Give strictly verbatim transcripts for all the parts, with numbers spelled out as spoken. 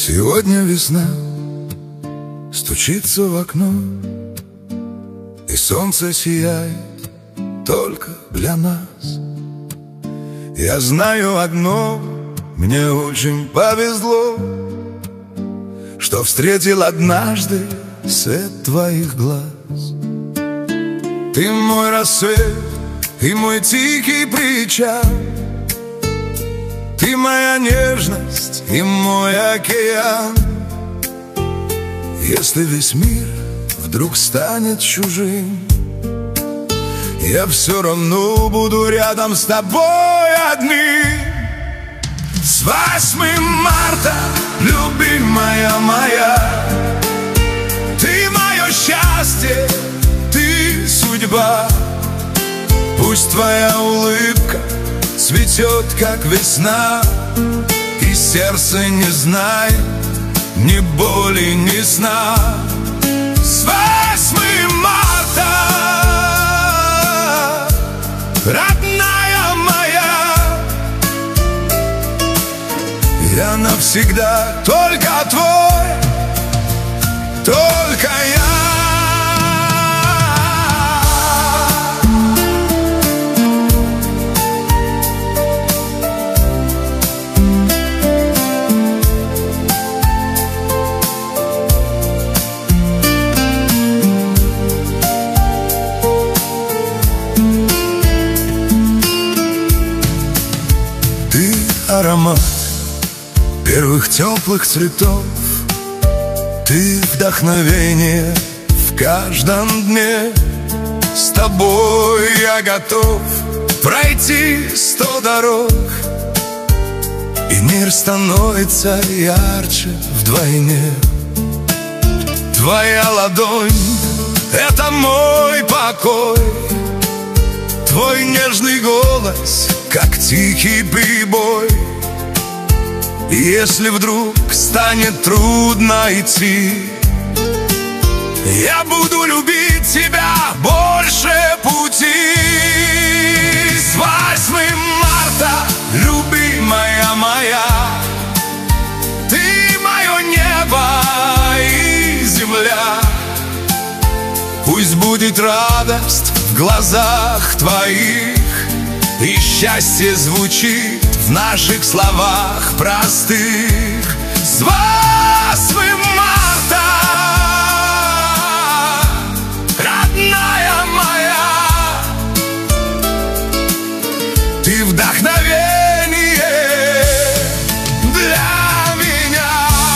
Сегодня весна стучится в окно, и солнце сияет только для нас. Я знаю одно, мне очень повезло, что встретил однажды свет твоих глаз. Ты мой рассвет и мой тихий причал, ты моя нежность и мой океан. Если весь мир вдруг станет чужим, я все равно буду рядом с тобой одним. С восьмым марта, любимая моя, ты мое счастье, ты судьба. Пусть твоя улыбка цветет, как весна, и сердце не знает ни боли, ни сна. С восьмым марта, родная моя, я навсегда только твой, только я. Аромат первых теплых цветов, ты вдохновение в каждом дне. С тобой я готов пройти сто дорог, и мир становится ярче вдвойне. Твоя ладонь — это мой покой, твой нежный голос — как тихий прибой. И если вдруг станет трудно идти, я буду любить тебя больше пути. С восьмым марта, любимая моя, ты мое небо и земля. Пусть будет радость в глазах твоих, и счастье звучит в наших словах простых. С восьмым марта, родная моя, ты вдохновение для меня.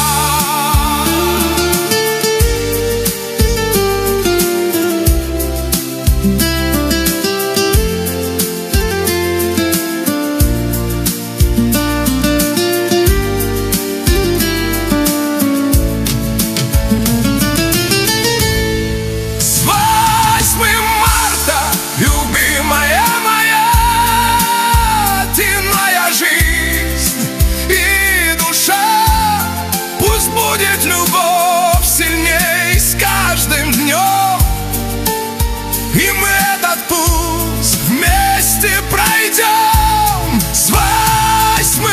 Будет любовь сильней с каждым днем, и мы этот путь вместе пройдем. С восьмым